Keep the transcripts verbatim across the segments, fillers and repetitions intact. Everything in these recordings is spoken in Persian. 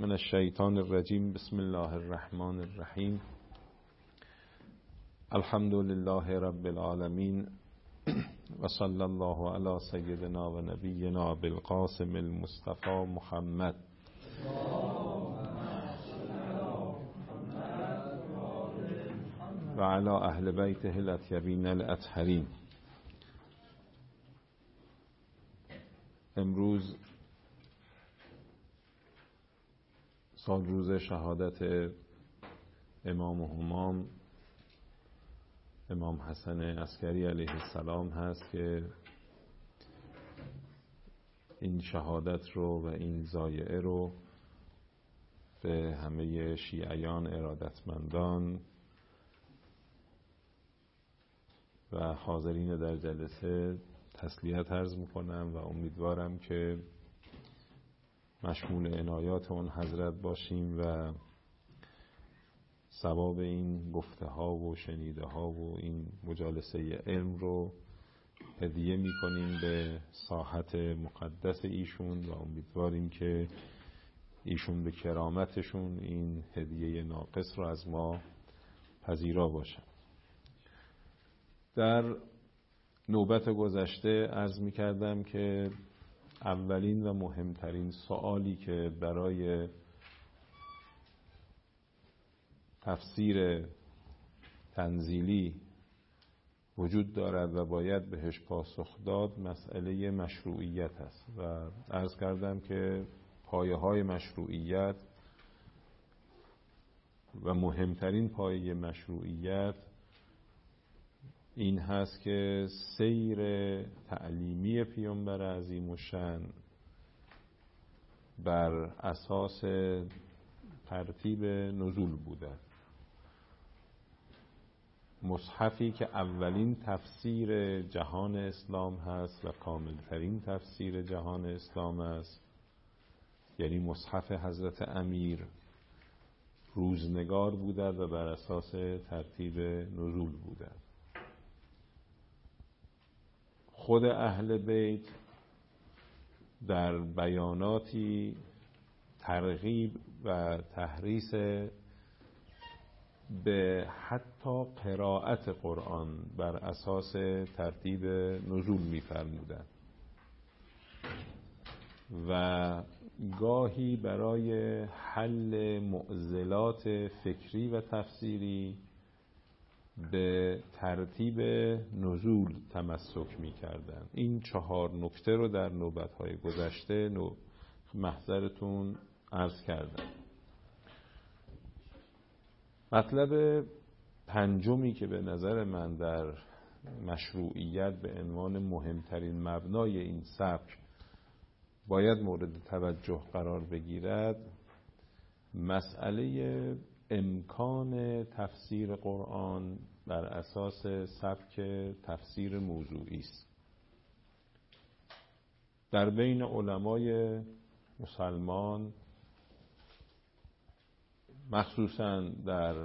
من الشیطان الرجیم. بسم الله الرحمن الرحیم. الحمد لله رب العالمین و صلی الله علی سیدنا و نبینا بالقاسم المصطفى محمد و علی اهل بیته الاطیبین الاطهرین. امروز سال روز شهادت امام و همام امام حسن عسکری علیه السلام هست که این شهادت رو و این ضایعه رو به همه شیعیان ارادتمندان و حاضرین در جلسه تسلیت عرض میکنم و امیدوارم که مشمول عنایات اون حضرت باشیم و ثواب این گفته ها و شنیده ها و این مجالسه علم رو هدیه میکنیم به ساحت مقدس ایشون و امیدواریم که ایشون به کرامتشون این هدیه ناقص رو از ما پذیرا باشن. در نوبت گذشته عرض میکردم که اولین و مهمترین سوالی که برای تفسیر تنزیلی وجود دارد و باید بهش پاسخ داد مسئله مشروعیت است و عرض کردم که پایه های مشروعیت و مهمترین پایه مشروعیت این هست که سیر تعلیمی پیامبر عظیم الشأن بر اساس ترتیب نزول بوده. مصحفی که اولین تفسیر جهان اسلام هست و کاملترین تفسیر جهان اسلام است، یعنی مصحف حضرت امیر، روزنگار بوده و بر اساس ترتیب نزول بوده. خود اهل بیت در بیاناتی ترغیب و تحریص به حتی قرائت قرآن بر اساس ترتیب نزول می‌فرمودند و گاهی برای حل معضلات فکری و تفسیری به ترتیب نزول تمسک می‌کردند. این چهار نکته رو در نوبت‌های گذشته نو محضرتون عرض کردم. مطلب پنجمی که به نظر من در مشروعیت به عنوان مهمترین مبنای این سبک باید مورد توجه قرار بگیرد، مسئله امکان تفسیر قرآن بر اساس سبک تفسیر موضوعی است. در بین علمای مسلمان مخصوصاً در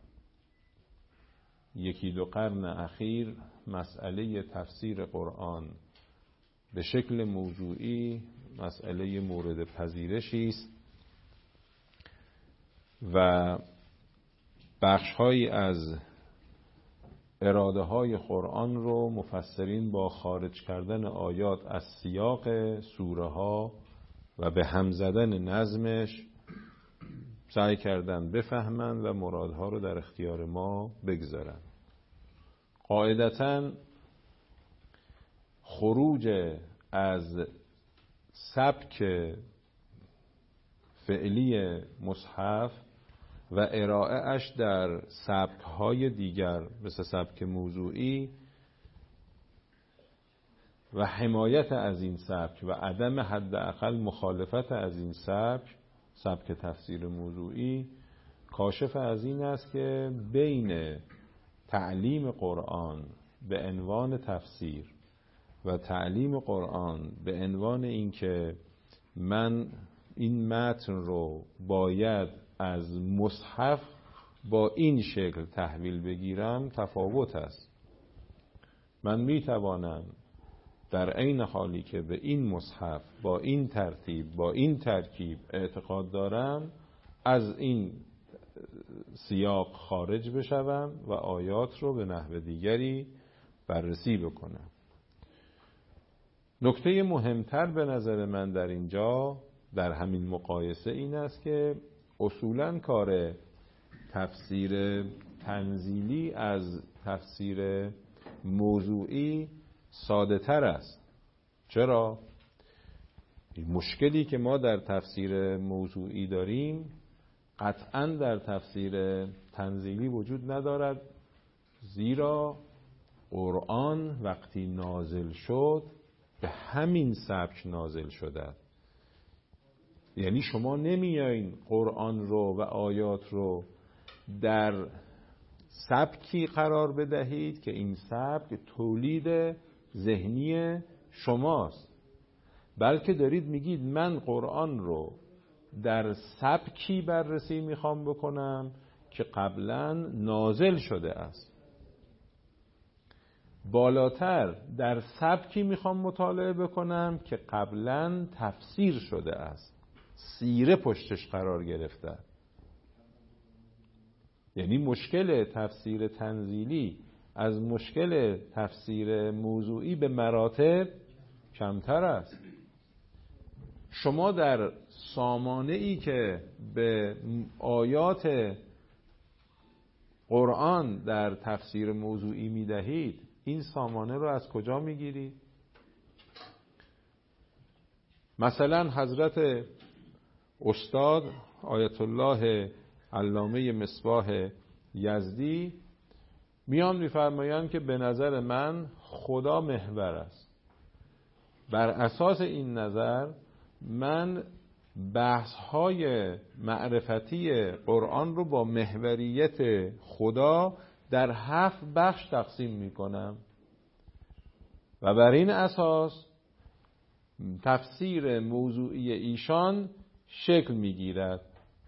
یکی دو قرن اخیر مسئله تفسیر قرآن به شکل موضوعی مسئله مورد پذیرشی است و بخش‌هایی از اراده های قرآن رو مفسرین با خارج کردن آیات از سیاق سوره ها و به هم زدن نظمش سعی کردن بفهمن و مرادها رو در اختیار ما بگذارن. قاعدتاً خروج از سبک فعلی مصحف و ارائهش در سبک‌های دیگر مثل سبک موضوعی و حمایت از این سبک و عدم حداقل مخالفت از این سبک سبک تفسیر موضوعی کاشف از این است که بین تعلیم قرآن به عنوان تفسیر و تعلیم قرآن به عنوان اینکه من این متن رو باید از مصحف با این شکل تحویل بگیرم تفاوت است. من میتوانم در عین حالی که به این مصحف با این ترتیب با این ترکیب اعتقاد دارم، از این سیاق خارج بشوم و آیات رو به نحو دیگری بررسی بکنم. نکته مهمتر به نظر من در اینجا در همین مقایسه این است که اصولاً کار تفسیر تنزیلی از تفسیر موضوعی ساده تر است. چرا؟ مشکلی که ما در تفسیر موضوعی داریم قطعاً در تفسیر تنزیلی وجود ندارد، زیرا قرآن وقتی نازل شد به همین سبک نازل شده. یعنی شما نمیایین قرآن رو و آیات رو در سبکی قرار بدهید که این سبک تولید ذهنی شماست، بلکه دارید میگید من قرآن رو در سبکی بررسی میخوام بکنم که قبلا نازل شده است. بالاتر در سبکی میخوام مطالعه بکنم که قبلا تفسیر شده است، سیره پشتش قرار گرفته. یعنی مشکل تفسیر تنزیلی از مشکل تفسیر موضوعی به مراتب کمتر است. شما در سامانه ای که به آیات قرآن در تفسیر موضوعی میدهید، این سامانه رو از کجا میگیرید؟ مثلا حضرت استاد آیت الله علامه مصباح یزدی میان میفرمایند که به نظر من خدا محور است. بر اساس این نظر من بحث‌های معرفتی قرآن رو با محوریت خدا در هفت بخش تقسیم میکنم و بر این اساس تفسیر موضوعی ایشان شکل میگیرد.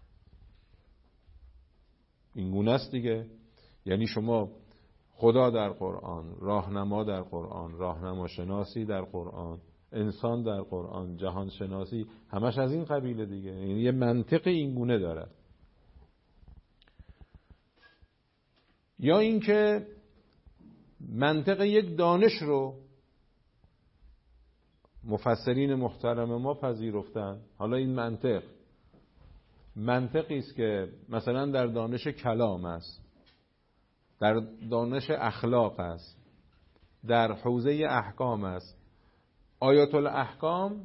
این گونه است دیگه. یعنی شما خدا در قرآن، راهنما در قرآن، راهنما شناسی در قرآن، انسان در قرآن، جهان شناسی، همش از این قبیله دیگه. یعنی یه منطق این گونه داره. یا اینکه منطق یک دانش رو مفسرین محترم ما پذیرفتن. حالا این منطق منطقی است که مثلا در دانش کلام است، در دانش اخلاق است، در حوزه احکام است. آیات الاحکام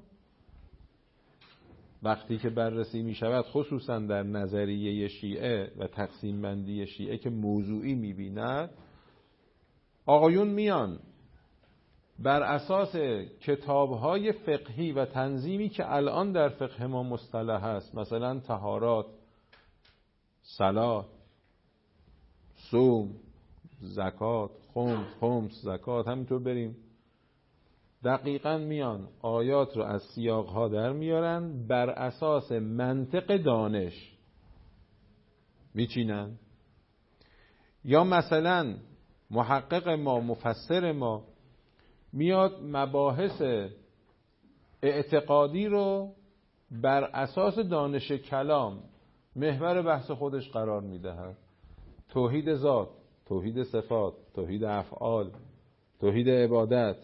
وقتی که بررسی می شود، خصوصا در نظریه شیعه و تقسیم بندی شیعه که موضوعی می بیند، آقایون میان بر اساس کتاب‌های فقهی و تنظیمی که الان در فقه ما مصطلح است، مثلا طهارات، صلات، صوم، زکات، خمس، خمس، زکات، همینطور بریم، دقیقاً میان آیات رو از سیاق‌ها در میارن، بر اساس منطق دانش میچینن. یا مثلا محقق ما، مفسر ما میاد مباحث اعتقادی رو بر اساس دانش کلام محور بحث خودش قرار میدهد. توحید ذات، توحید صفات، توحید افعال، توحید عبادت.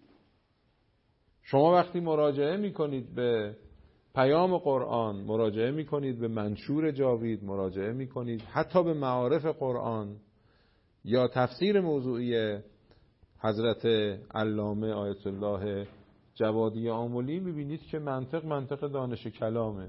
شما وقتی مراجعه میکنید به پیام قرآن، مراجعه میکنید به منشور جاوید، مراجعه میکنید حتی به معارف قرآن یا تفسیر موضوعی حضرت علامه آیت الله جوادی آملی، میبینید که منطق منطق دانش کلامه.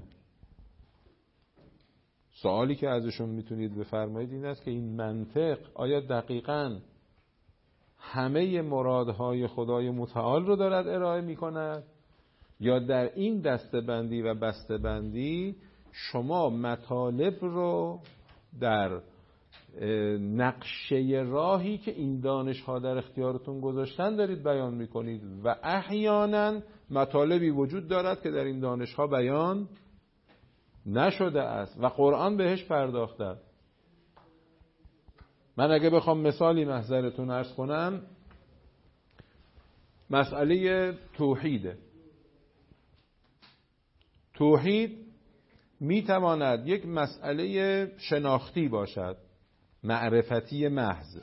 سوالی که ازشون میتونید بفرمایید این است که این منطق آیا دقیقاً همه مرادهای خدای متعال رو دارد ارائه میکند، یا در این دسته‌بندی و بسته‌بندی شما مطالب رو در نقشه راهی که این دانش‌ها در اختیارتون گذاشتن دارید بیان میکنید و احیانا مطالبی وجود دارد که در این دانش‌ها بیان نشده است و قرآن بهش پرداخته. من اگه بخوام مثالی محضرتون عرض کنم، مسئله توحیده. توحید می تواند یک مسئله شناختی باشد، معرفتی محض،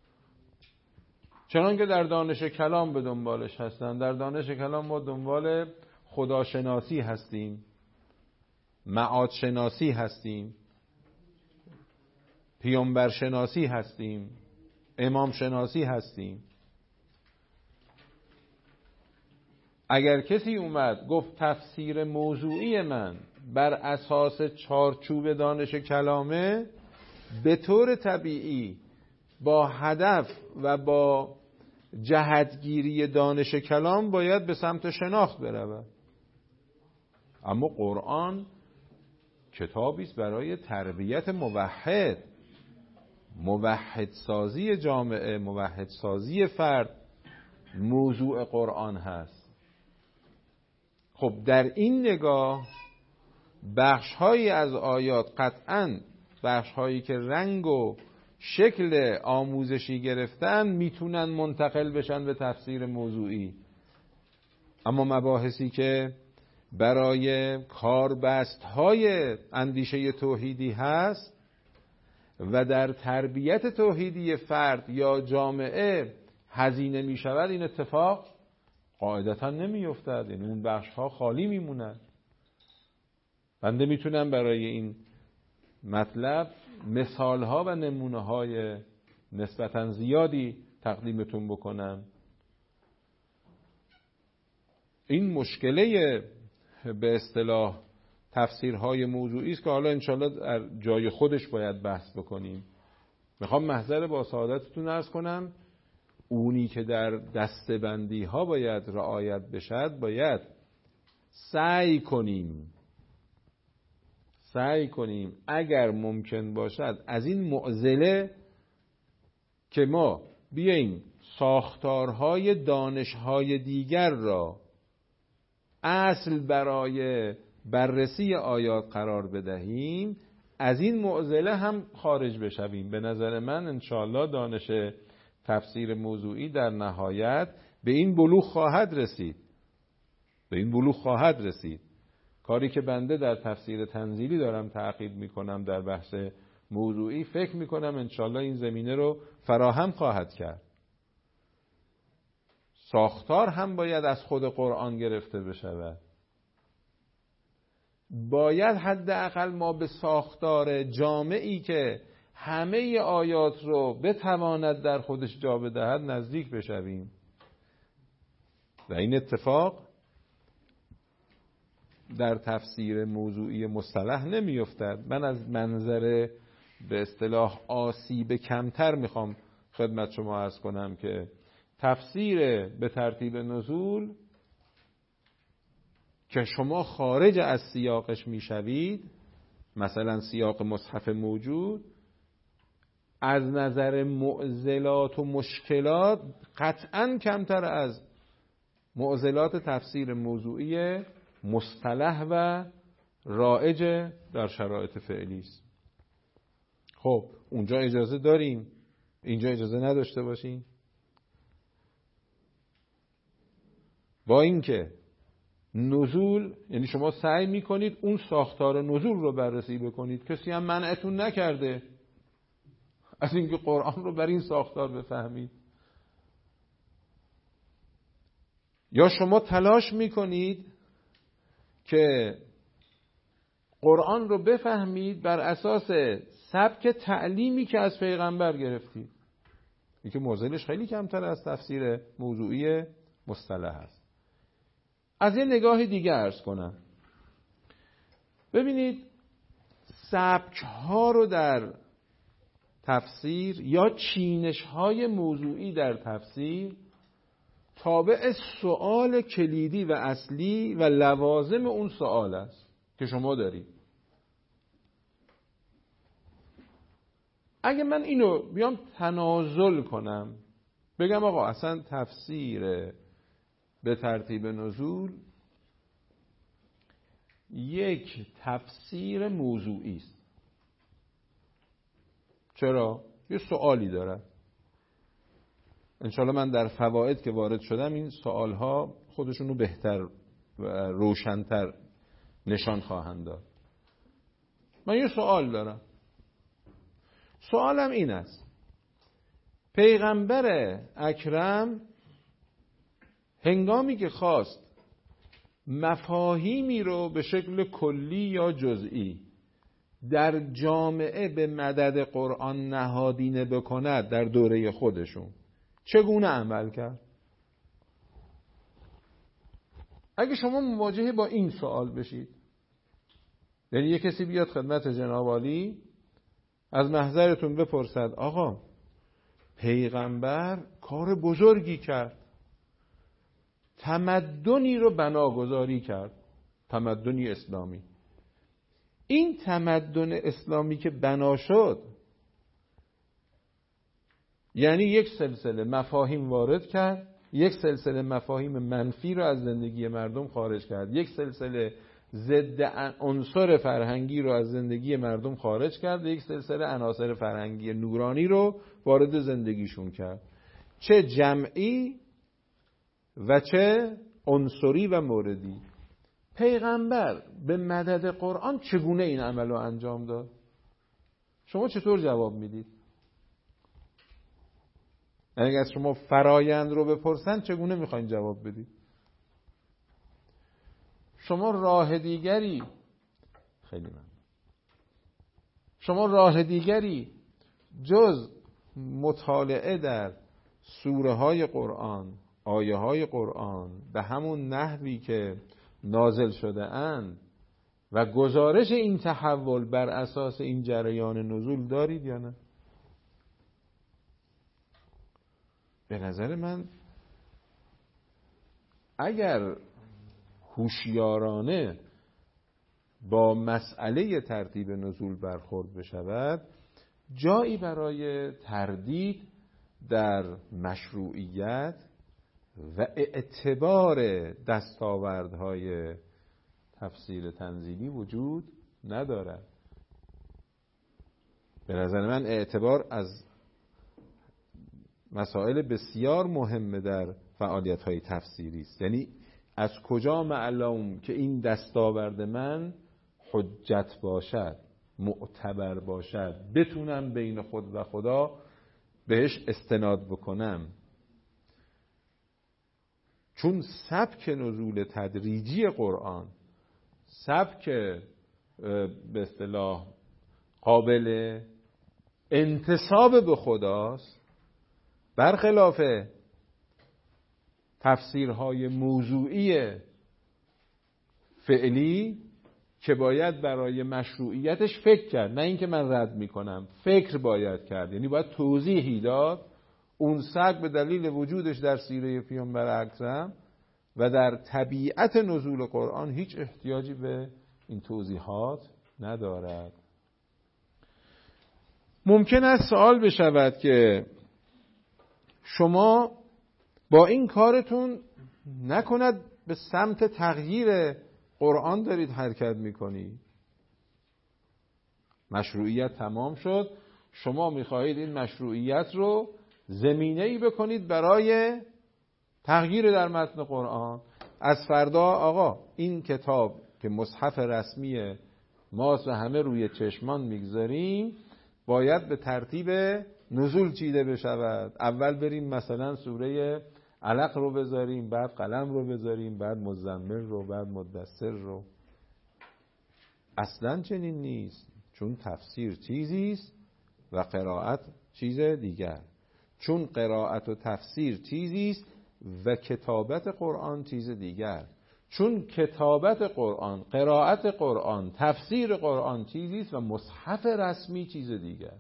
چنان که در دانش کلام به دنبالش هستن. در دانش کلام ما دنبال خداشناسی هستیم، معاد شناسی هستیم، پیامبر شناسی هستیم، امام شناسی هستیم. اگر کسی اومد گفت تفسیر موضوعی من بر اساس چارچوب دانش کلامه، به طور طبیعی با هدف و با جهتگیری دانش کلام باید به سمت شناخت برود. اما قرآن کتابی است برای تربیت موحد، موحد سازی جامعه، موحد سازی فرد موضوع قرآن هست. خب در این نگاه بخش‌هایی از آیات قطعاً بخش‌هایی که رنگ و شکل آموزشی گرفتن میتونن منتقل بشن به تفسیر موضوعی، اما مباحثی که برای کاربست‌های اندیشه توحیدی هست و در تربیت توحیدی فرد یا جامعه هزینه می شود، این اتفاق قاعدتا نمی افتد، یعنی اون بخش ها خالی می مونند. بنده میتونم برای این مطلب مثال ها و نمونه های نسبتا زیادی تقدیمتون بکنم. این مشکله به اصطلاح تفسیرهای موضوعی است که حالا انشالله در جای خودش باید بحث بکنیم. میخوام محضر با سعادتتون عرض کنم اونی که در دسته‌بندی ها باید رعایت بشد، باید سعی کنیم سعی کنیم اگر ممکن باشد از این معضله که ما بیاییم ساختارهای دانشهای دیگر را اصل برای بررسی آیات قرار بدهیم، از این معضله هم خارج بشویم. به نظر من انشاءالله دانش تفسیر موضوعی در نهایت به این بلوغ خواهد رسید به این بلوغ خواهد رسید کاری که بنده در تفسیر تنزیلی دارم تعقیب میکنم در بحث موضوعی، فکر میکنم انشاءالله این زمینه رو فراهم خواهد کرد. ساختار هم باید از خود قرآن گرفته بشود. باید حداقل ما به ساختار جامعی که همه آیات رو بتواند در خودش جا بدهد نزدیک بشویم و این اتفاق در تفسیر موضوعی مصطلح نمی‌افتد. من از منظر به اصطلاح آسیب کمتر میخوام خدمت شما عرض کنم که تفسیر به ترتیب نزول که شما خارج از سیاقش میشوید، مثلا سیاق مصحف موجود، از نظر معضلات و مشکلات قطعاً کمتر از معضلات تفسیر موضوعی مصطلح و رایج در شرایط فعلی است. خب اونجا اجازه داریم، اینجا اجازه نداشته باشیم. با اینکه نزول، یعنی شما سعی میکنید اون ساختار نزول رو بررسی بکنید، کسی هم منعتون نکرده از اینکه قرآن رو بر این ساختار بفهمید، یا شما تلاش میکنید که قرآن رو بفهمید بر اساس سبک تعلیمی که از پیغمبر گرفتید. این که معضلش خیلی کمتر از تفسیر موضوعی مصطلح است. از یه نگاه دیگه عرض کنم. ببینید سبک ها رو در تفسیر یا چینش های موضوعی در تفسیر تابع سؤال کلیدی و اصلی و لوازم اون سؤال است که شما دارید. اگه من اینو بیام تنازل کنم بگم آقا اصلا تفسیر به ترتیب نزول یک تفسیر موضوعی است. چرا؟ یه سوالی داره. انشالله من در فواید که وارد شدم این سوالها خودشونو بهتر و روشن‌تر نشان خواهند داد. من یه سوال دارم. سوالم این است: پیغمبر اکرم هنگامی که خواست مفاهیمی رو به شکل کلی یا جزئی در جامعه به مدد قرآن نهادینه بکند در دوره خودشون، چگونه عمل کرد؟ اگه شما مواجهه با این سوال بشید، یعنی یه کسی بیاد خدمت جناب عالی از محضرتون بپرسد آقا پیغمبر کار بزرگی کرد، تمدنی رو بناگذاری کرد، تمدنی اسلامی. این تمدن اسلامی که بنا شد یعنی یک سلسله مفاهیم وارد کرد، یک سلسله مفاهیم منفی رو از زندگی مردم خارج کرد، یک سلسله ضد عنصر فرهنگی رو از زندگی مردم خارج کرد و یک سلسله عناصر فرهنگی نورانی رو وارد زندگیشون کرد، چه جمعی و چه عنصری و موردی. پیغمبر به مدد قرآن چگونه این عمل رو انجام داد؟ شما چطور جواب میدید؟ اگر از شما فرایند رو بپرسن چگونه میخواین جواب بدید؟ شما راه دیگری خیلی من شما راه دیگری جز مطالعه در سوره های قرآن، آیه های قرآن به همون نحوی که نازل شده اند و گزارش این تحول بر اساس این جریان نزول دارید یا نه؟ به نظر من اگر هوشیارانه با مسئله ترتیب نزول برخورد بشود، جایی برای تردید در مشروعیت و اعتبار دستاوردهای تفسیر تنزیلی وجود ندارد. به نظر من اعتبار از مسائل بسیار مهمه در فعالیت‌های تفسیری است. یعنی از کجا معلوم که این دستاورد من حجت باشد، معتبر باشد، بتونم بین خود و خدا بهش استناد بکنم؟ چون سبک نزول تدریجی قرآن سبک به اصطلاح قابل انتساب به خداست، برخلاف تفسیرهای موضوعی فعلی که باید برای مشروعیتش فکر کرد، نه اینکه من رد میکنم، فکر باید کرد، یعنی باید توضیحی داد. اون سبک به دلیل وجودش در سیره پیامبر اکرم و در طبیعت نزول قرآن هیچ احتیاجی به این توضیحات ندارد. ممکن است سوال بشود که شما با این کارتون نکند به سمت تغییر قرآن دارید حرکت میکنی؟ مشروعیت تمام شد، شما میخواهید این مشروعیت رو زمینه‌ای بکنید برای تغییر در متن قرآن. از فردا آقا این کتاب که مصحف رسمی ماست و همه روی چشمان میگذاریم باید به ترتیب نزول چیده بشود. اول بریم مثلا سوره علق رو بذاریم، بعد قلم رو بذاریم، بعد مزمل رو، بعد مدثر رو. اصلا چنین نیست، چون تفسیر چیزی است و قرائت چیز دیگر. چون قرائت و تفسیر چیزی است و کتابت قرآن چیز دیگر. چون کتابت قرآن، قرائت قرآن، تفسیر قرآن چیزی است و مصحف رسمی چیز دیگر.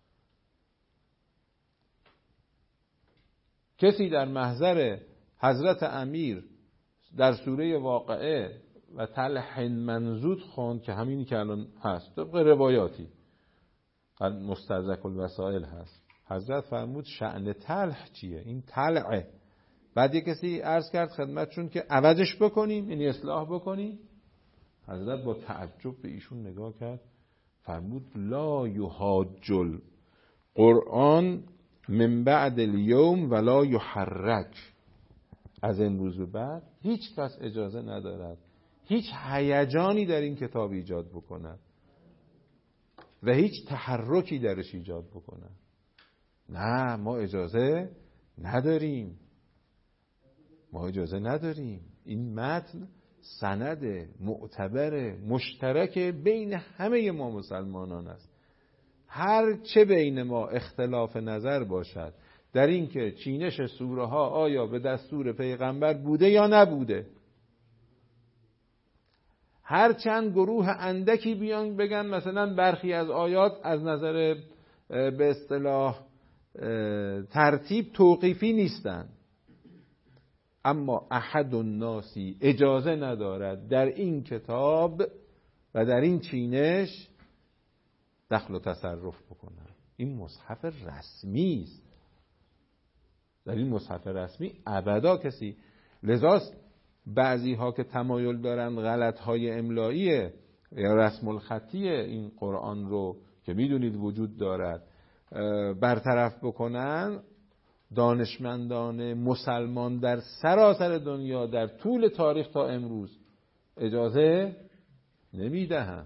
کسی در محضر حضرت امیر در سوره واقعه و تلح منضود خوند که همینی که الان هست طبق روایاتی مستدرک الوسائل هست، حضرت فرمود شأن تلح چیه؟ این تلعه. بعد یک کسی عرض کرد خدمتشون که عوضش بکنیم، یعنی اصلاح بکنیم. حضرت با تعجب به ایشون نگاه کرد، فرمود لا یحاج القرآن من بعد الیوم ولا یحرک، از امروز به بعد هیچ کس اجازه ندارد هیچ هیجانی در این کتاب ایجاد بکند و هیچ تحرکی درش ایجاد بکند. نه، ما اجازه نداریم، ما اجازه نداریم. این متن سند معتبر مشترک بین همه ما مسلمانان است. هر چه بین ما اختلاف نظر باشد در این که چینش سوره ها آیا به دستور پیغمبر بوده یا نبوده، هر چند گروه اندکی بیان بگن مثلا برخی از آیات از نظر به اصطلاح ترتیب توقیفی نیستن، اما احد الناسی اجازه ندارد در این کتاب و در این چینش دخل و تصرف بکنه. این مصحف رسمی است، در این مصحف رسمی ابدا کسی، لذاست بعضی ها که تمایل دارن غلط های املایی یا رسم الخطی این قرآن رو که میدونید وجود دارد برطرف بکنن، دانشمندان مسلمان در سراسر دنیا در طول تاریخ تا امروز اجازه نمیدهند.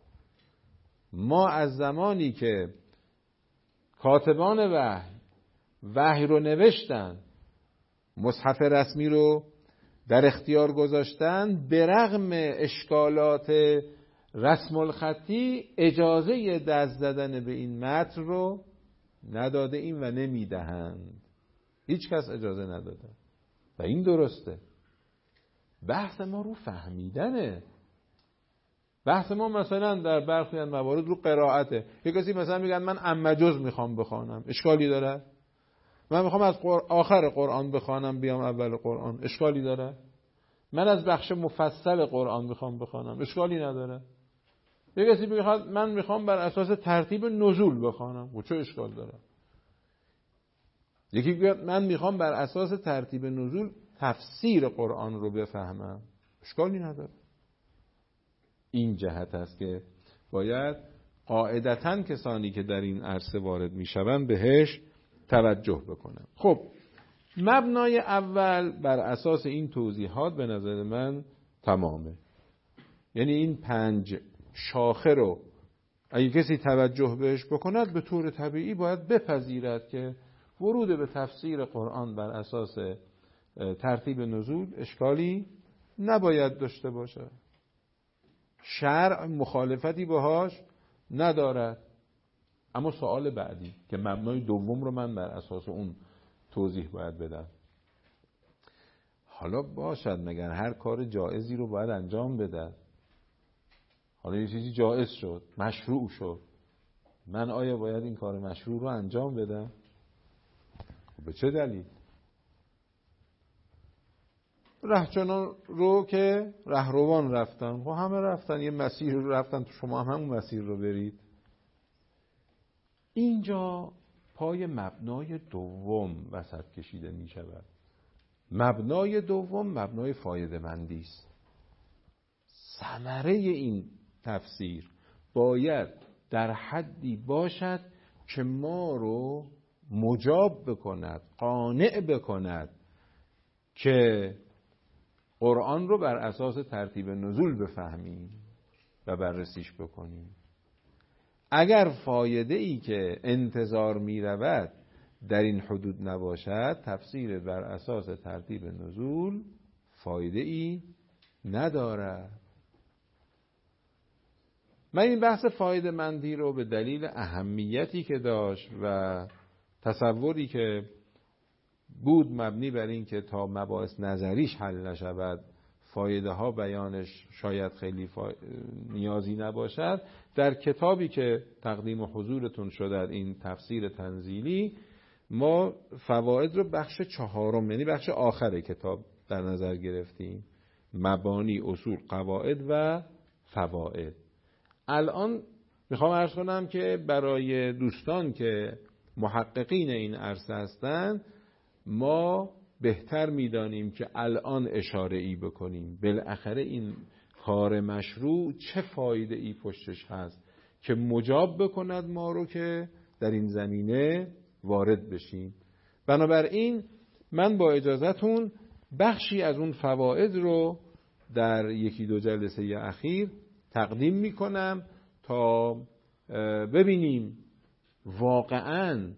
ما از زمانی که کاتبان وحی وحی رو نوشتن، مصحف رسمی رو در اختیار گذاشتن، به رغم اشکالات رسم الخطی اجازه دست زدن به این متن رو نداده ایم و نمیدهند. هیچ کس اجازه نداده و این درسته. بحث ما رو فهمیدنه. بحث ما مثلا در برخی از موارد رو قرائته. یک کسی مثلا میگن من اما جز میخوام بخوانم، اشکالی داره؟ من میخوام از قر... آخر قرآن بخوانم بیام اول قرآن، اشکالی داره؟ من از بخش مفصل قرآن میخوام بخوانم، اشکالی نداره؟ یک کسی میخواد من میخوام بر اساس ترتیب نزول بخوانم، و چه اشکال داره؟ یکی میگه من میخوام بر اساس ترتیب نزول تفسیر قرآن رو بفهمم، اشکالی نداره. این جهت است که باید قاعدتاً کسانی که در این عرصه وارد میشوند بهش توجه بکنن. خب مبنای اول بر اساس این توضیحات به نظر من تمامه. یعنی این پنج شاخه رو اگه کسی توجه بهش بکند به طور طبیعی باید بپذیرد که ورود به تفسیر قرآن بر اساس ترتیب نزول اشکالی نباید داشته باشه. شرع مخالفتی باهاش ندارد. اما سوال بعدی که مبنای دوم رو من بر اساس اون توضیح باید بدم، حالا باشد مگر هر کار جایزی رو باید انجام بده؟ حالا یه چیزی جایز شد، مشروع شد، من آیا باید این کار مشروع رو انجام بدم؟ به چه دلیل؟ رهچنان رو که رهروان رفتن، خب همه رفتن یه مسیر رو رفتن، تو شما هم همون مسیر رو برید. اینجا پای مبنای دوم وسط کشیده می شود. مبنای دوم مبنای فایده مندی است. ثمره این تفسیر باید در حدی باشد که ما رو مجاب بکند، قانع بکند که قرآن رو بر اساس ترتیب نزول بفهمیم و بررسیش بکنیم. اگر فایده ای که انتظار می رود در این حدود نباشد، تفسیر بر اساس ترتیب نزول فایده ای ندارد. من این بحث فایده مندی رو به دلیل اهمیتی که داشت و تصوری که بود مبنی بر این که تا مباحث نظریش حل نشود فایده ها بیانش شاید خیلی فا... نیازی نباشد، در کتابی که تقدیم حضورتون شده این تفسیر تنزیلی ما فواید رو بخش چهارم یعنی بخش آخر کتاب در نظر گرفتیم، مبانی، اصول، قواعد و فواید. الان میخوام عرض کنم که برای دوستان که محققین این عرصه هستند ما بهتر میدانیم که الان اشاره ای بکنیم بالاخره این کار مشروع چه فایده ای پشتش هست که مجاب بکند ما رو که در این زمینه وارد بشیم. بنابراین من با اجازهتون بخشی از اون فواید رو در یکی دو جلسه اخیر تقدیم میکنم تا ببینیم واقعاً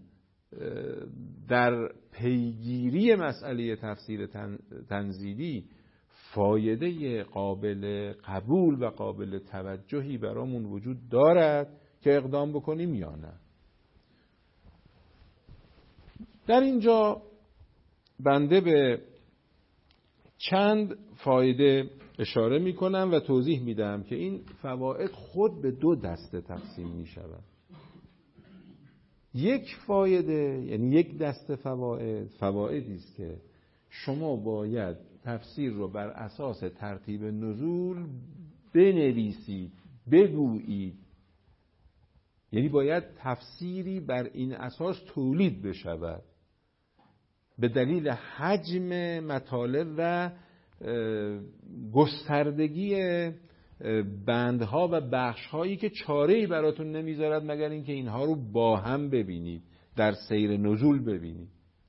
در پیگیری مسئله تفسیر تنزیلی فایده قابل قبول و قابل توجهی برامون وجود دارد که اقدام بکنیم یا نه. در اینجا بنده به چند فایده اشاره میکنم و توضیح میدم که این فواید خود به دو دسته تقسیم میشود. یک فایده یعنی یک دسته فواید فوایدی است که شما باید تفسیر رو بر اساس ترتیب نزول بنویسید، بگویید، یعنی باید تفسیری بر این اساس تولید بشود به دلیل حجم مطالب و گستردگی بندها و بخشهایی که چاره‌ای براتون نمیذارد مگر اینکه اینها رو با هم ببینید، در سیر نزول ببینید.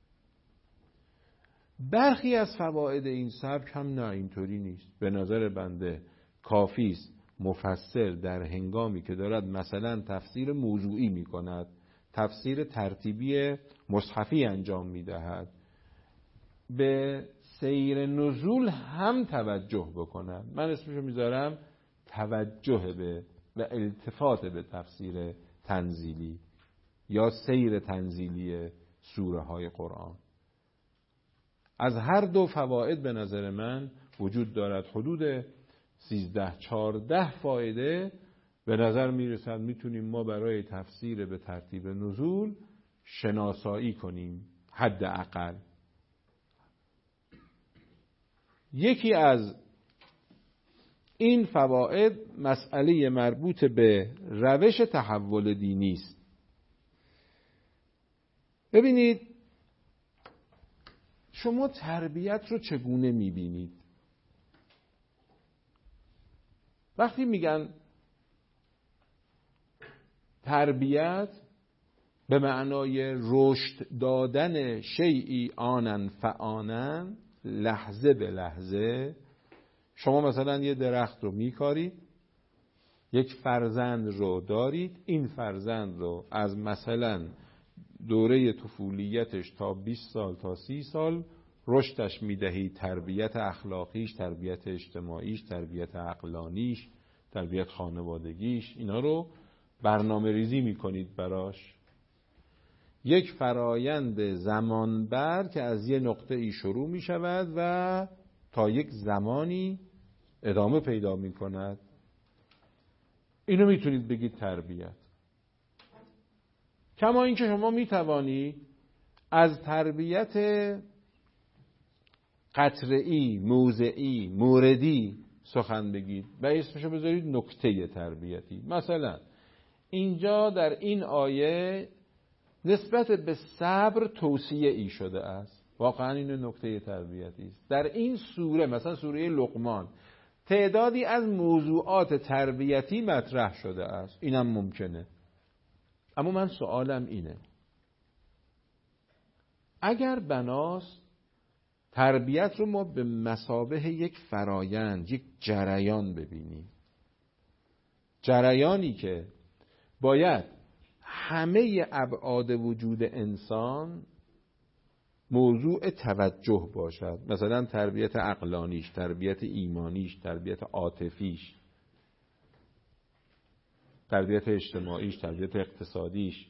برخی از فواید این سبک هم نه اینطوری نیست. به نظر بنده کافی است مفسر در هنگامی که دارد مثلا تفسیر موضوعی میکند، تفسیر ترتیبی مصحفی انجام میدهد، به سیر نزول هم توجه بکند. من اسمشو میذارم توجه به و التفات به تفسیر تنزیلی یا سیر تنزیلی سوره های قرآن. از هر دو فواید به نظر من وجود دارد. حدود سیزده چهارده فایده به نظر میرسد میتونیم ما برای تفسیر به ترتیب نزول شناسایی کنیم، حداقل. یکی از این فواید مسئله مربوط به روش تحول دینی است. ببینید شما تربیت رو چگونه میبینید؟ وقتی میگن تربیت به معنای رشد دادن شیئی آنن فآنن، لحظه به لحظه، شما مثلا یه درخت رو میکارید، یک فرزند رو دارید، این فرزند رو از مثلا دوره طفولیتش تا بیست سال تا سی سال رشدش میدهید، تربیت اخلاقیش، تربیت اجتماعیش، تربیت عقلانیش، تربیت خانوادگیش، اینا رو برنامه ریزی میکنید براش. یک فرایند زمانبر که از یه نقطه ای شروع میشود و تا یک زمانی ادامه پیدا میکند. اینو میتونید بگید تربیت. کما اینکه شما میتوانید از تربیت قطره‌ای، موضعی، موردی سخن بگید و اسمشو بذارید نکته تربیتی. مثلا اینجا در این آیه نسبت به صبر توصیه ای شده است. واقعا این نکته تربیتی است. در این سوره، مثلا سوره لقمان، تعدادی از موضوعات تربیتی مطرح شده است. اینم ممکنه. اما من سوالم اینه، اگر بناست تربیت رو ما به مثابه یک فرایند، یک جریان ببینیم، جریانی که باید همه ابعاد وجود انسان موضوع توجه باشد، مثلا تربیت عقلانیش، تربیت ایمانیش، تربیت عاطفیش، تربیت اجتماعیش، تربیت اقتصادیش،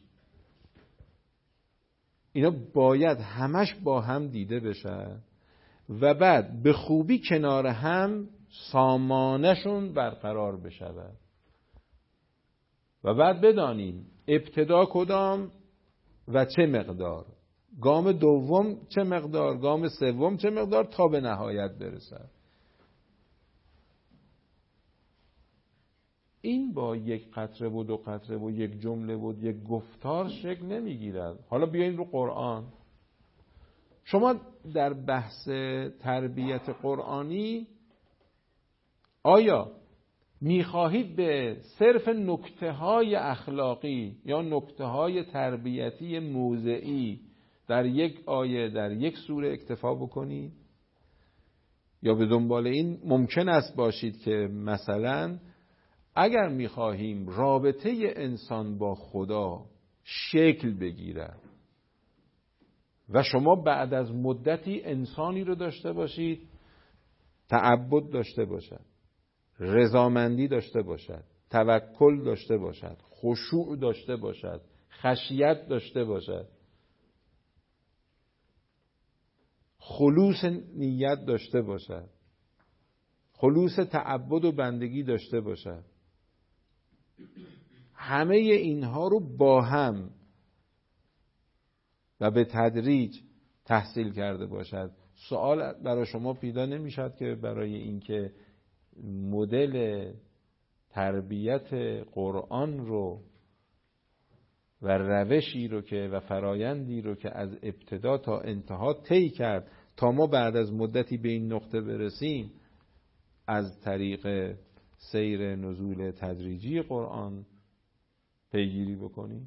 اینا باید همش با هم دیده بشه و بعد به خوبی کنار هم سامانشون برقرار بشود و بعد بدانیم ابتدا کدام و چه مقدار، گام دوم چه مقدار، گام سوم چه مقدار، تا به نهایت برسد. این با یک قطره و دو قطره و یک جمله و یک گفتار شکل نمیگیرد. حالا بیاین رو قرآن. شما در بحث تربیت قرآنی آیا میخواهید به صرف نکته های اخلاقی یا نکته های تربیتی موضعی در یک آیه در یک سوره اکتفا بکنید، یا به دنبال این ممکن است باشید که مثلا اگر میخواهیم رابطه انسان با خدا شکل بگیرد و شما بعد از مدتی انسانی رو داشته باشید تعبد داشته باشد، رضامندی داشته باشد، توکل داشته باشد، خشوع داشته باشد، خشیت داشته باشد، خلوص نیت داشته باشد، خلوص تعبد و بندگی داشته باشد، همه اینها رو با هم و به تدریج تحصیل کرده باشد. سوال برای شما پیدا نمیشد که برای اینکه مدل تربیت قرآن رو و روشی رو که و فرایندی رو که از ابتدا تا انتها طی کرد تا ما بعد از مدتی به این نقطه برسیم از طریق سیر نزول تدریجی قرآن پیگیری بکنیم؟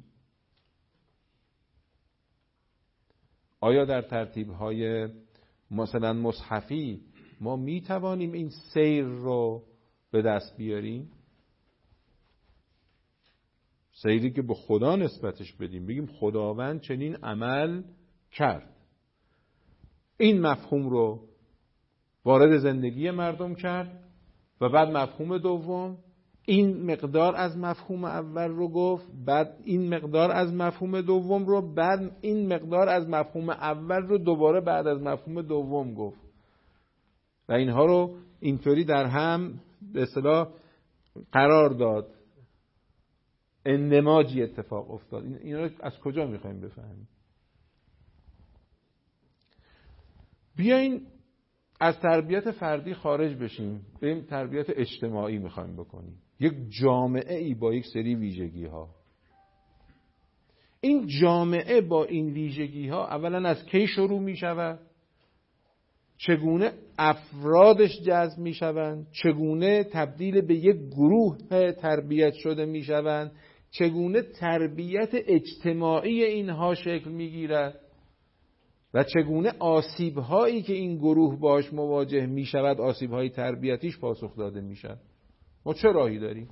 آیا در ترتیب‌های مثلا مصحفی ما می توانیم این سیر رو به دست بیاریم؟ سیری که به خدا نسبتش بدیم، بگیم خداوند چنین عمل کرد، این مفهوم رو وارد زندگی مردم کرد و بعد مفهوم دوم این مقدار از مفهوم اول رو گفت، بعد این مقدار از مفهوم دوم رو، بعد این مقدار از مفهوم اول رو دوباره بعد از مفهوم دوم گفت و اینها رو اینطوری در هم به اصطلاح قرار داد، اندماجی اتفاق افتاد. اینا رو از کجا میخوایم بفهمیم؟ بیاین از تربیت فردی خارج بشیم، بریم تربیت اجتماعی میخوایم بکنیم. یک جامعه ای با یک سری ویژگی ها. این جامعه با این ویژگی ها اولا از کی شروع میشود؟ چگونه افرادش جذب میشوند؟ چگونه تبدیل به یک گروه تربیت شده میشوند؟ چگونه تربیت اجتماعی اینها شکل میگیرد؟ و چگونه آسیب‌هایی که این گروه باش مواجه می‌شود، آسیب‌های تربیتیش پاسخ داده می‌شود؟ ما چه راهی داریم؟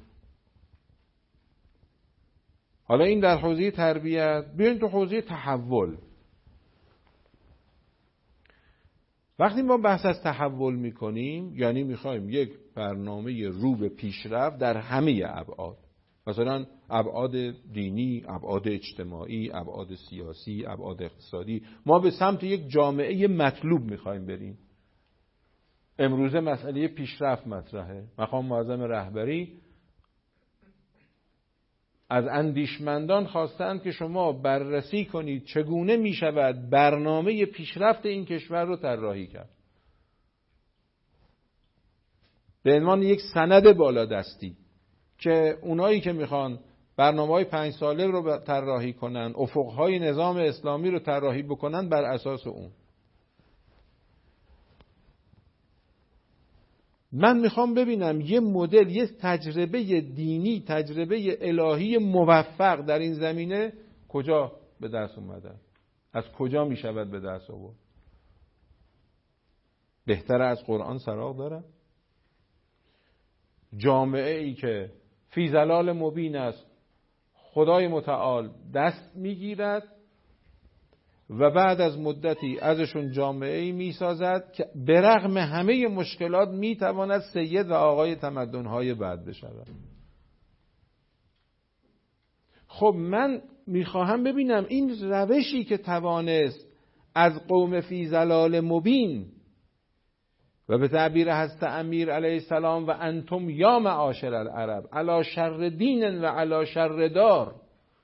حالا این در حوزه تربیت. بیاین تو حوزه تحول. وقتی ما بحث از تحول می‌کنیم یعنی می‌خوایم یک برنامه رو به پیشرفت در همه ابعاد، مثلا ابعاد دینی، ابعاد اجتماعی، ابعاد سیاسی، ابعاد اقتصادی، ما به سمت یک جامعه مطلوب میخوایم بریم. امروزه مسئله پیشرفت مطرحه. مقام معظم رهبری از اندیشمندان خواستند که شما بررسی کنید چگونه میشود برنامه پیشرفت این کشور رو طراحی کرد به عنوان یک سند بالادستی که اونایی که میخوان برنامه‌های پنج ساله رو طراحی کنن، افقهای نظام اسلامی رو طراحی بکنن بر اساس اون. من میخوام ببینم یه مدل، یه تجربه دینی، تجربه الهی موفق در این زمینه کجا به دست اومده؟ از کجا میشود به دست آورد؟ بهتر از قرآن سراغ داره؟ جامعه ای که فی ضلال مبین است، خدای متعال دست میگیرد و بعد از مدتی ازشون جامعه ای میسازد که برغم همه مشکلات میتواند سید و آقای تمدن‌های بعد بشود. خب من میخواهم ببینم این روشی که توانست از قوم فی ضلال مبین و به تعبیر حضرت امیر علیه السلام و انتم یا معاشر العرب علی شر دین و علی شر دار،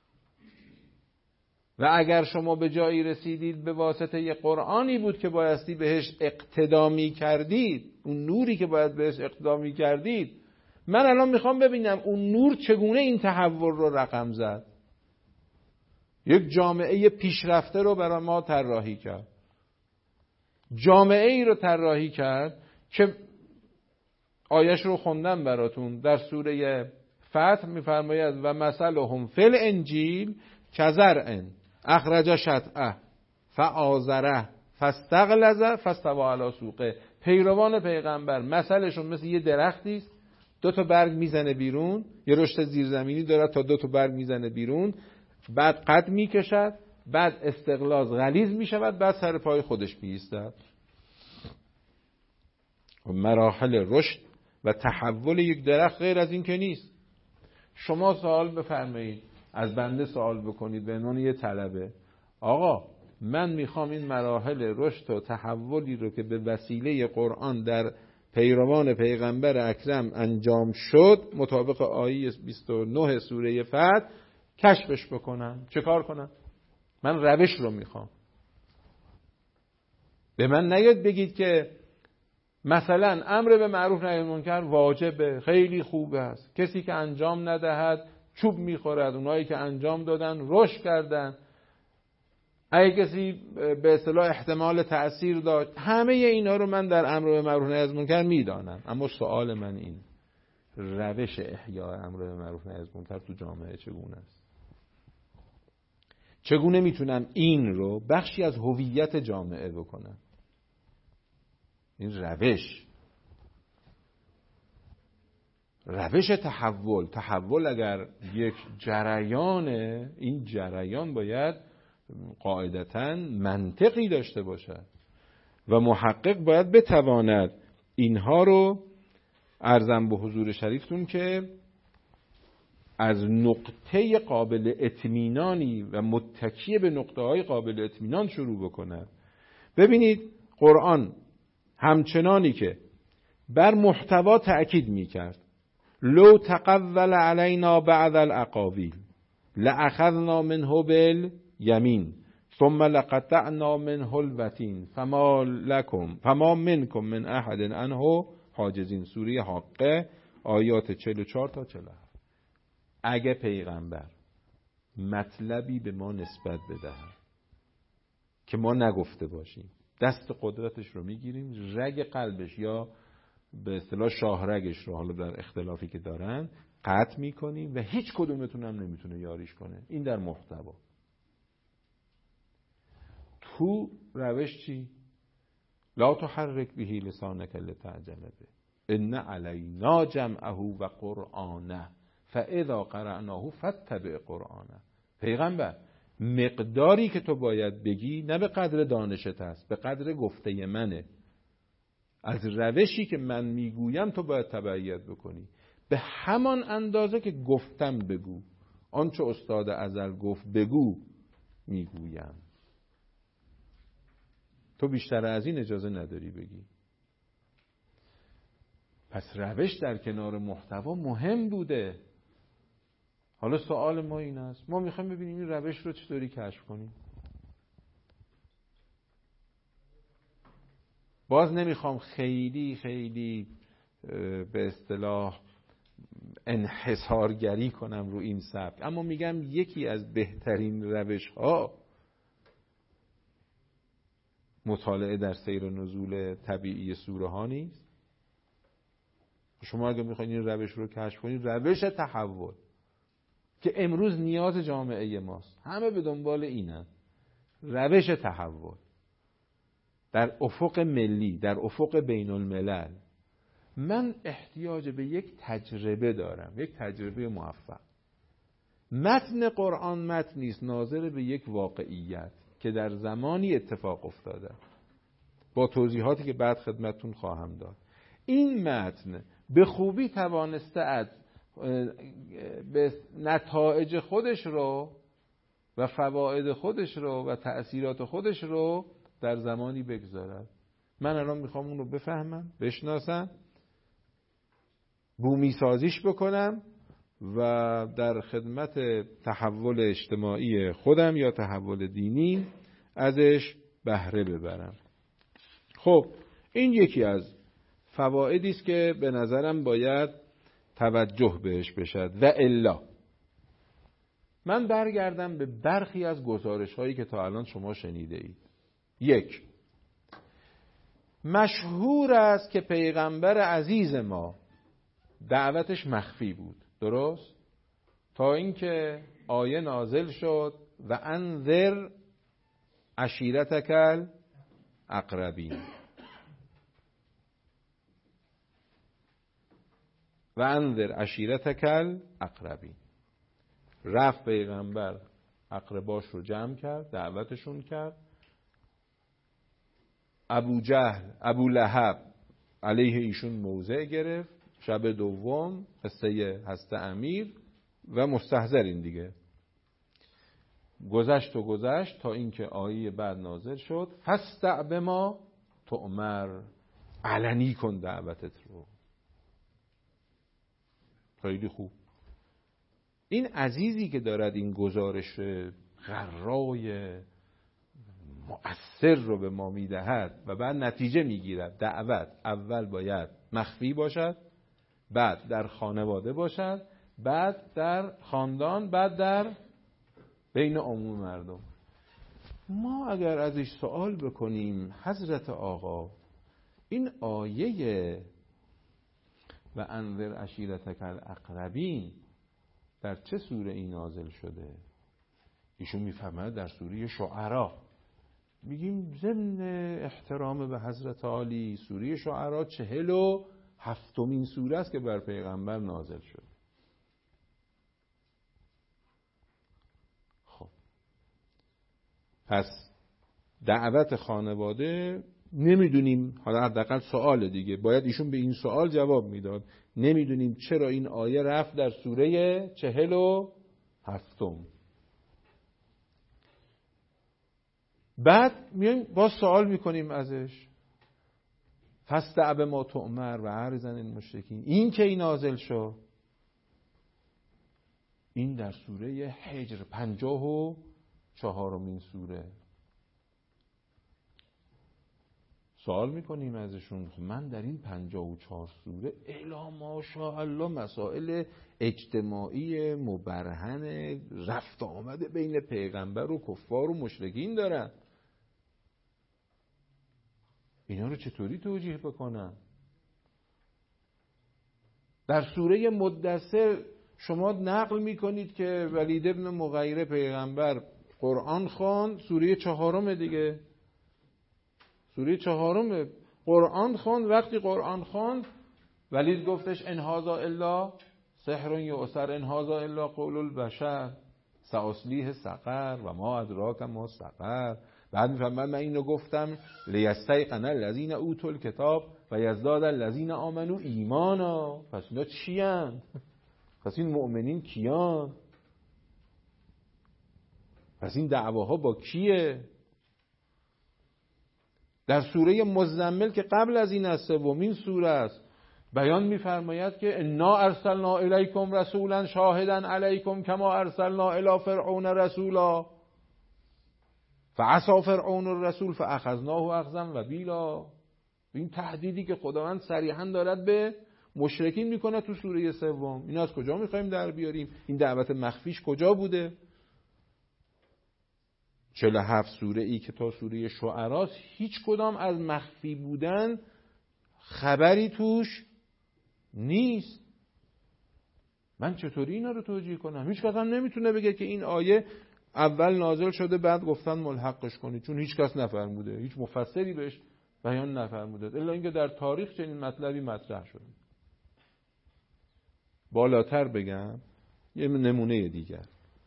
و اگر شما به جایی رسیدید به واسطه یه قرآنی بود که بایستی بهش اقتدامی کردید، اون نوری که باید بهش اقتدامی کردید، من الان میخوام ببینم اون نور چگونه این تحول رو رقم زد. یک جامعه پیشرفته رو برای ما طراحی کرد، جامعه ای رو طراحی کرد که آیش رو خوندم براتون در سوره فتح میفرماید و مثلهم فی الانجیل کزرع اخرج شطأه فآزره فاستغلظ فاستوی علی سوقه. پیروان پیغمبر مثلشون مثل یه درختی است، دو تا برگ میزنه بیرون، یه رشد زیرزمینی داره تا دو تا برگ میزنه بیرون، بعد قد میکشد، بعد استغلاظ غلیظ میشود، بعد سر پای خودش میایستد. مراحل رشد و تحول یک درخت غیر از این که نیست. شما سوال بفرمایید، از بنده سوال بکنید به عنوان یه طلبه، آقا من میخوام این مراحل رشد و تحولی رو که به وسیله قرآن در پیروان پیغمبر اکرم انجام شد مطابق آیه بیست و نه سوره فتح کشفش بکنم، چه کار کنم؟ من روش رو میخوام. به من نیاد بگید که مثلا امر به معروف نهی عن منکر واجبه، خیلی خوبه است، کسی که انجام ندهد چوب میخورد، اونایی که انجام دادن رشد کردن، اگه کسی به اصطلاح احتمال تأثیر داشت. همه اینا رو من در امر به معروف نهی عن منکر میدانم، اما سوال من این روش احیاء امر به معروف نهی عن منکر تو جامعه چگونه است؟ چگونه میتونم این رو بخشی از هویت جامعه بکنم؟ این روش روش تحول تحول اگر یک جریانه، این جریان باید قاعدتاً منطقی داشته باشد و محقق باید بتواند اینها رو عرضم به حضور شریفتون که از نقطه قابل اطمینانی و متکی به نقطه های قابل اطمینان شروع بکند. ببینید قرآن همچنانی که بر محتوا تأکید میکرد لو تقول علینا بعض الاقاویل لأخذنا منه بالیمین ثم لقطعنا منه الوتین فما لکم فما منکم من احد عنه حاجزین. سوره حاقه آیات چهل و چهار تا چهل و هفت. اگه پیغمبر مطلبی به ما نسبت بدهد که ما نگفته باشیم، دست قدرتش رو میگیریم، رگ قلبش یا به اصطلاح شاهرگش رو، حالا در اختلافی که دارن، قطع میکنیم و هیچ کدومتون هم نمیتونه یاریش کنه. این در محتوا. تو روش چی؟ لا تحرک به لسانک لتعجل به ان علینا جمعه و قرآنه فاذا قرأناه فاتبع قرآنه. پیغمبر مقداری که تو باید بگی نه به قدر دانشت هست، به قدر گفته منه. از روشی که من میگویم تو باید تبعیت بکنی، به همان اندازه که گفتم بگو. آنچه استاد ازل گفت بگو میگویم. تو بیشتر از این اجازه نداری بگی. پس روش در کنار محتوا مهم بوده. حالا سوال ما این است، ما میخوایم ببینیم این روش رو چطوری کشف کنیم. باز نمیخوام خیلی خیلی به اصطلاح انحصارگری کنم رو این سبک، اما میگم یکی از بهترین روش ها مطالعه در سیر و نزول طبیعی سوره ها نیست. شما اگه میخواین این روش رو کشف کنید، روش تحول که امروز نیاز جامعه ماست، همه به دنبال اینن، روش تحول در افق ملی، در افق بین الملل. من احتیاج به یک تجربه دارم، یک تجربه موفق. متن قرآن متن نیست، ناظر به یک واقعیت که در زمانی اتفاق افتاده، با توضیحاتی که بعد خدمتتون خواهم داد. این متن به خوبی توانسته از به نتایج خودش رو و فواید خودش رو و تأثیرات خودش رو در زمانی بگذارد. من الان میخوام اون رو بفهمم، بشناسم، بومی سازیش بکنم و در خدمت تحول اجتماعی خودم یا تحول دینی ازش بهره ببرم. خب این یکی از فوایدی است که به نظرم باید توجه بهش بشد. و الا من برگردم به برخی از گزارش هایی که تا الان شما شنیده اید. یک، مشهور است که پیغمبر عزیز ما دعوتش مخفی بود، درست؟ تا اینکه آیه نازل شد و انذر عشیرتک الاقربین و انذر عشیرتک الاقربین. رفت پیغمبر اقرباش رو جمع کرد، دعوتشون کرد. ابو جهل ابو لهب علیه ایشون موضع گرفت. شب دوم قصه هست امیر و مستحضرین دیگه. گذشت و گذشت تا اینکه آیه بعد نازل شد فاستع بما تؤمر، علنی کن دعوتت رو. خیلی خوب. این عزیزی که دارد این گزارش غرای مؤثر رو به ما میدهد و بعد نتیجه میگیرد، دعوت اول باید مخفی باشد، بعد در خانواده باشد، بعد در خاندان، بعد در بین عموم مردم. ما اگر ازش سوال بکنیم حضرت آقا این آیه و انذر عشیرتک الاقربین در چه سوره این نازل شده؟ ایشون میفهمه در سوره شعرا. میگیم ضمن احترام به حضرت عالی سوره شعرا چهل و هفتمین سوره است که بر پیغمبر نازل شد. خب پس دعوت خانواده نمیدونیم، حالا حداقل سوال دیگه باید ایشون به این سوال جواب میداد، نمیدونیم چرا این آیه رفت در سوره چهل و هفتم. بعد میایم باز سوال میکنیم ازش فاستع بما تؤمر و اعرض عن المشرکین، این که این نازل شد این در سوره حجر پنجاه و چهارمین سوره. سوال میکنیم ازشون من در این پنجاه و چهار سوره الا ماشاءالله مسائل اجتماعی مبرهن رفت آمده بین پیغمبر و کفار و مشرکین دارن، اینا رو چطوری توجیه بکنن؟ در سوره مدثر شما نقل میکنید که ولید ابن مغیره پیغمبر قرآن خواند، سوره چهارم دیگه، سوره چهارم قرآن خواند. وقتی قرآن خواند ولید گفتش ان هذا الا سحر یؤثر، ان هذا الا قول البشر ساصلیه سقر و ما ادراک ما سقر. بعد میفهمم من اینو گفتم لیستیقن الذین اوتوا الکتاب و یزداد الذین آمنوا ایمانا. پس اینا چی ان؟ پس این مؤمنین کیان؟ پس این دعواها با کیه؟ در سوره مزمل که قبل از این از سومین سوره است بیان می‌فرماید که انا ارسلنا الیکم رسولا شاهدا علیکم کما ارسلنا الی فرعون رسولا فعصى فرعون الرسول فاخذناه اخذا وبیلا. این تهدیدی که خداوند صریحا دارد به مشرکین میکنه تو سوره سوم، این از کجا میخوایم در بیاریم؟ این دعوت مخفیش کجا بوده؟ چهل و هفت سوره ای که تا سوره شعراست هیچ کدام از مخفی بودن خبری توش نیست. من چطوری اینا رو توجیه کنم؟ هیچ کس هم نمیتونه بگه که این آیه اول نازل شده بعد گفتن ملحقش کنید، چون هیچ کس نفرموده، هیچ مفسری بهش بیان نفرموده، الا اینکه در تاریخ چنین مطلبی مطرح شده. بالاتر بگم یه نمونه دیگر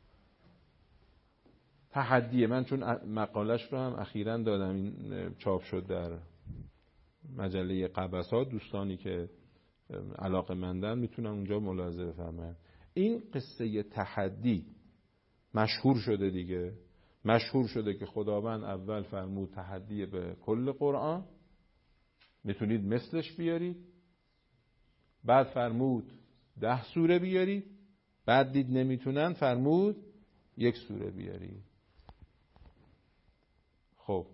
تحدیه، من چون مقالش رو هم اخیراً دادم، این چاپ شد در مجله قبسات، دوستانی که علاقه‌مندن میتونن اونجا ملاحظه بفرمایند. این قصه تحدی مشهور شده دیگه، مشهور شده که خداوند اول فرمود تحدی به کل قرآن میتونید مثلش بیارید، بعد فرمود ده سوره بیارید، بعد دید نمیتونن فرمود یک سوره بیارید. خب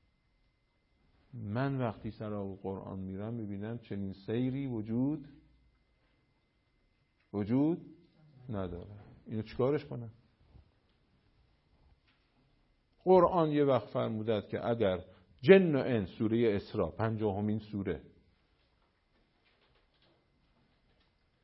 من وقتی سراغ قرآن میرم میبینم چنین سیری وجود وجود نداره. اینو چیکارش کنم؟ قرآن یه وقت فرمودد که اگر جن و انس، سوره اسراء پنجاهمین سوره،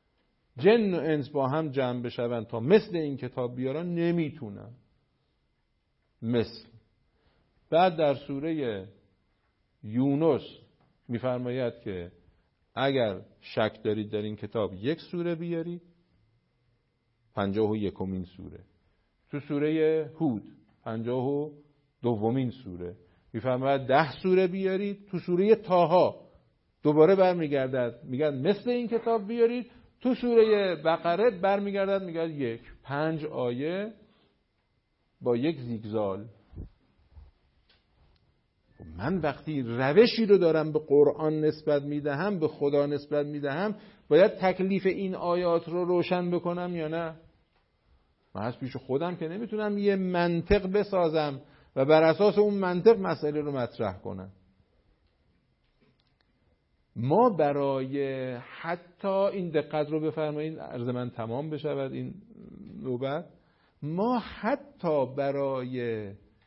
جن و انس با هم جمع بشون تا مثل این کتاب بیارن، نمیتونن. مثل بعد در سوره یونس میفرماید که اگر شک دارید در این کتاب یک سوره بیارید، پنجاه و یکمین سوره. تو سوره هود پنجاه و دومین سوره میفرماید ده سوره بیارید. تو سوره طه دوباره برمیگردد میگن مثل این کتاب بیارید. تو سوره بقره برمیگردد میگن یک. پنج آیه با یک زیگزال. من وقتی روشی رو دارم به قرآن نسبت میدهم، به خدا نسبت میدهم، باید تکلیف این آیات رو روشن بکنم یا نه؟ من از پیش خودم که نمیتونم یه منطق بسازم و بر اساس اون منطق مسئله رو مطرح کنم. ما برای حتی این دقت رو بفرمایید، عرض من تمام بشود این نوبت، ما حتی برای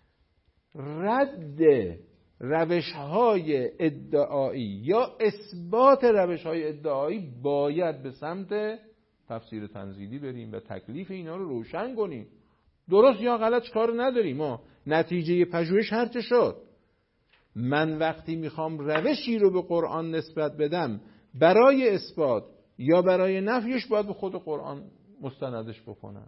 رد روش‌های ادعایی یا اثبات روش‌های ادعایی باید به سمت تفسیر تنزیلی بریم و تکلیف اینا رو روشن کنیم. درست یا غلط کار نداریم. ما نتیجه پژوهش هر چه شد، من وقتی میخوام روشی رو به قرآن نسبت بدم برای اثبات یا برای نفیش، باید به خود قرآن مستندش بکنم.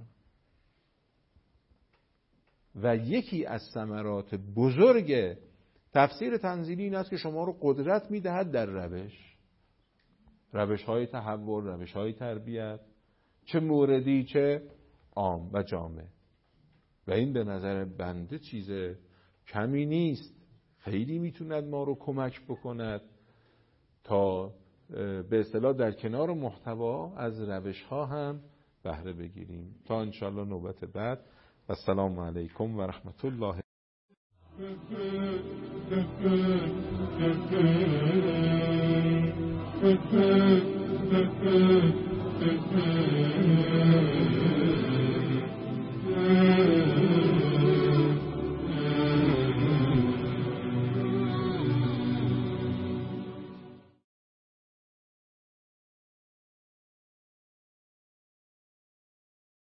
و یکی از ثمرات بزرگ تفسیر تنزیلی این است که شما رو قدرت میدهد در روش، روش های تحول، روش های تربیت، چه موردی چه عام و جامع. و این به نظر بنده چیز کمی نیست، خیلی میتوند ما رو کمک بکند تا به اصطلاح در کنار محتوا از روش ها هم بهره بگیریم. تا انشالله نوبت بعد. السلام علیکم و رحمت الله.